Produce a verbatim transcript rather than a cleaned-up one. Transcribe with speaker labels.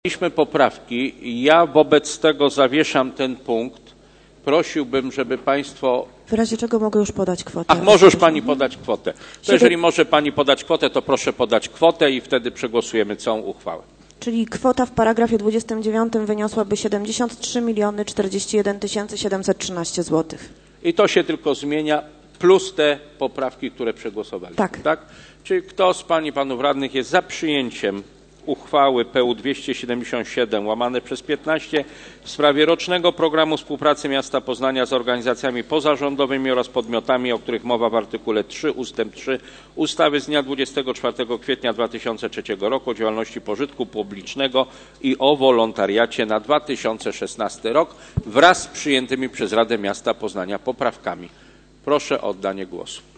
Speaker 1: Mieliśmy poprawki. Ja wobec tego zawieszam ten punkt. Prosiłbym, żeby Państwo...
Speaker 2: W razie czego mogę już podać kwotę.
Speaker 1: Ach, może już Pani podać kwotę. To jeżeli może Pani podać kwotę, to proszę podać kwotę i wtedy przegłosujemy całą uchwałę.
Speaker 2: Czyli kwota w paragrafie dwudziestym dziewiątym wyniosłaby siedemdziesiąt trzy miliony czterdzieści jeden tysięcy siedemset trzynaście złotych.
Speaker 1: I to się tylko zmienia, plus te poprawki, które przegłosowaliśmy.
Speaker 2: Tak.
Speaker 1: Tak? Czyli kto z Pań i Panów Radnych jest za przyjęciem uchwały P U dwieście siedemdziesiąt siedem łamane przez piętnaście w sprawie rocznego programu współpracy miasta Poznania z organizacjami pozarządowymi oraz podmiotami, o których mowa w artykule trzy ustęp trzy ustawy z dnia dwudziestego czwartego kwietnia dwa tysiące trzeciego roku o działalności pożytku publicznego i o wolontariacie na dwa tysiące szesnasty rok wraz z przyjętymi przez Radę Miasta Poznania poprawkami. Proszę o oddanie głosu.